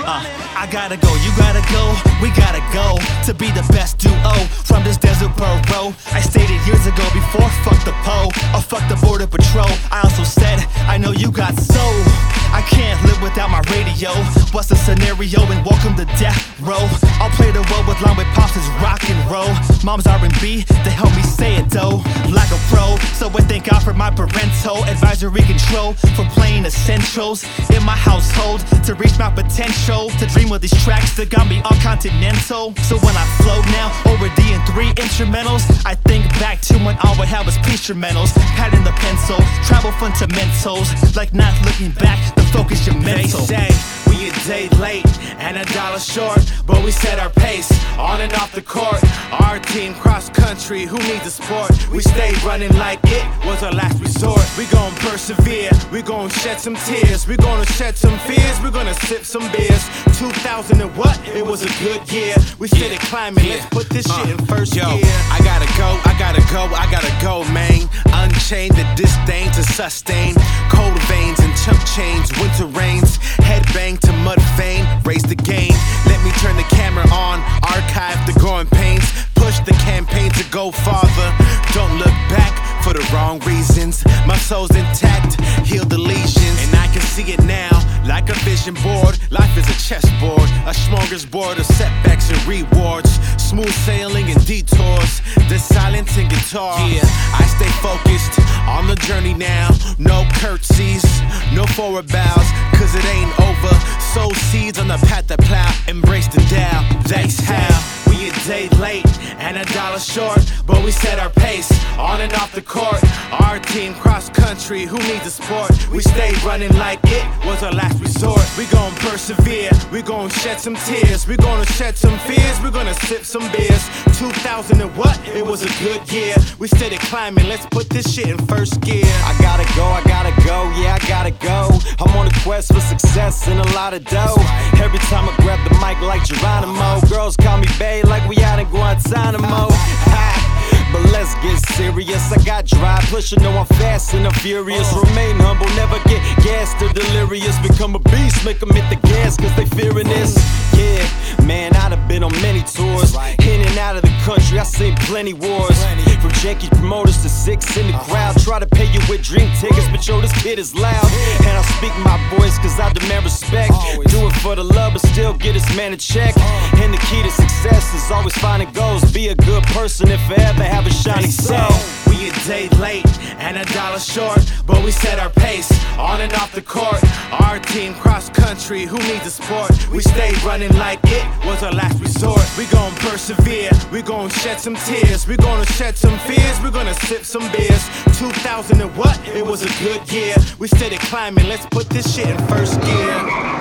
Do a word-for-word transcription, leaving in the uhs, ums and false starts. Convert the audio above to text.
Uh, I gotta go, you gotta go, we gotta go to be the best duo from this desert borough. I stated years ago before fuck the po or fuck the border patrol. I also said I know you got soul. I can't live without my radio. What's the scenario and welcome to death row? I'll play the role with line with pops is rock and roll. Mom's R and B to help me say it though, like a pro. So I thank God for my parental advisory control for playing essentials in my household to reach my potential, to dream of these tracks that got me all continental. So when I flow now over D and three instrumentals, I think back to when all I had was instrumentals, pad in the pencil, travel fundamentals, like not looking back to focus your mental. They say we a day late and a dollar short, but we set our pace on and off the court. Our team cross country, who needs a sport? We stay running like it was our last resort. We gon' persevere, we gon' shed some tears, we gonna shed some fears, we gonna sip some beers. two thousand and what? It was a good year. We started climbing, let's put this shit in first Yo, gear. I gotta go, I gotta go, I gotta go, man. Unchained the disdain to sustain. Cold veins and chump chains, winter rains. Headbang to mud vein, raise the game. Let me turn the camera on, archive the growing pains. Push the campaign to go farther. Don't look back for the wrong reasons. My soul's intact, heal the lesions. And I can see it now, like a vision board. Life is a chessboard, a smorgasbord of setbacks and rewards. Smooth sailing and detours, the silence and guitar. Yeah, I stay focused on the journey now. No curtsies, no forward bows, cause it ain't over. Sow seeds on the path to plow, embrace the Tao, that's how. We a day late and a dollar short, but we set our pace on and off the court. Our team cross country, who needs a sport? We stay running like it was our last resort. We gon' persevere, we gon' shed some tears, we gonna shed some fears, we gonna sip some beers. two thousand and what? It was a good year. We started climbing, let's put this shit in first gear. I gotta go, I gotta go, yeah, I gotta go. I'm on a quest for success and a lot of dough. Every time I grab the mic like Geronimo, girls call me bae like we out in Guantanamo. But let's get serious, I got drive, plus you know I'm fast and I'm furious. Remain humble, never get gassed or delirious. Become a beast, make them hit the gas cause they fearing this. Yeah, man, I'd have been on many tours, in and out of the country, I seen plenty wars. From janky promoters to six in the crowd, try to pay you with drink tickets, but yo, this kid is loud. And I speak my voice cause I demand respect. Do it for the love but still get this man a check. And the key to success is always finding goals. Be a good person and forever have a shining soul. We a day late and a dollar short, but we set our pace on and off the court. Our team cross country, who needs a sport? We stay running like it was our last resort. We gon' persevere, we gon' shed some tears, we gonna shed some fears, we gonna sip some beers. two thousand and what? It was a good year. We started climbing, let's put this shit in first gear.